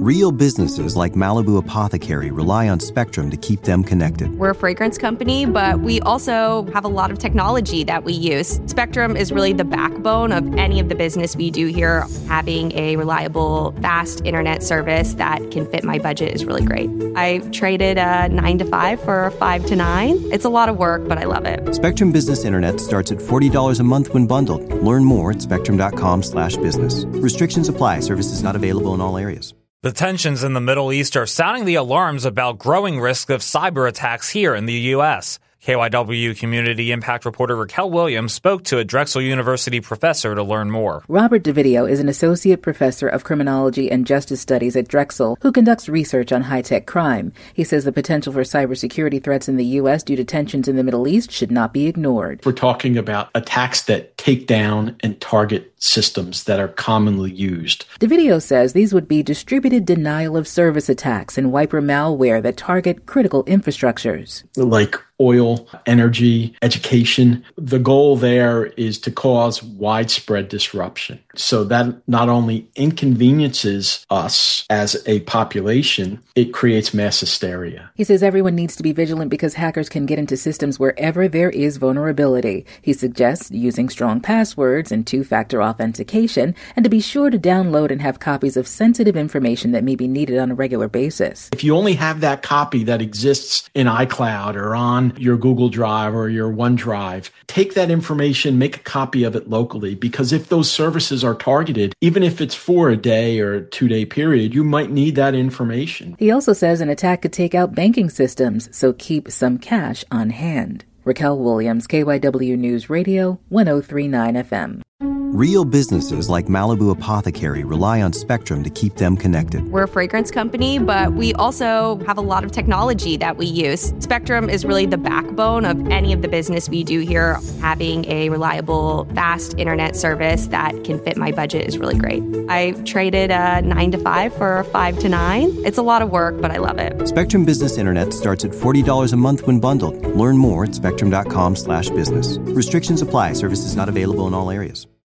Real businesses like Malibu Apothecary rely on Spectrum to keep them connected. We're a fragrance company, but we also have a lot of technology that we use. Spectrum is really the backbone of any of the business we do here. Having a reliable, fast internet service that can fit my budget is really great. I traded a 9 to 5 for a 5 to 9. It's a lot of work, but I love it. Spectrum Business Internet starts at $40 a month when bundled. Learn more at spectrum.com/business. Restrictions apply. Services not available in all areas. The tensions in the Middle East are sounding the alarms about growing risk of cyber attacks here in the U.S. KYW community impact reporter Raquel Williams spoke to a Drexel University professor to learn more. Robert DeVideo is an associate professor of criminology and justice studies at Drexel who conducts research on high-tech crime. He says the potential for cybersecurity threats in the U.S. due to tensions in the Middle East should not be ignored. We're talking about attacks that take down and target systems that are commonly used. DeVideo says these would be distributed denial of service attacks and wiper malware that target critical infrastructures. Like oil, energy, education. The goal there is to cause widespread disruption. So that not only inconveniences us as a population, it creates mass hysteria. He says everyone needs to be vigilant because hackers can get into systems wherever there is vulnerability. He suggests using strong passwords and two-factor authentication, and to be sure to download and have copies of sensitive information that may be needed on a regular basis. If you only have that copy that exists in iCloud or on your Google Drive or your OneDrive, take that information, make a copy of it locally, because if those services are targeted, even if it's for a day or a 2-day period, you might need that information. He also says an attack could take out banking systems, so keep some cash on hand. Raquel Williams, KYW News Radio, 103.9 FM. Real businesses like Malibu Apothecary rely on Spectrum to keep them connected. We're a fragrance company, but we also have a lot of technology that we use. Spectrum is really the backbone of any of the business we do here. Having a reliable, fast internet service that can fit my budget is really great. I traded a 9 to 5 for a 5 to 9. It's a lot of work, but I love it. Spectrum Business Internet starts at $40 a month when bundled. Learn more at spectrum.com/business. Restrictions apply. Services not available in all areas.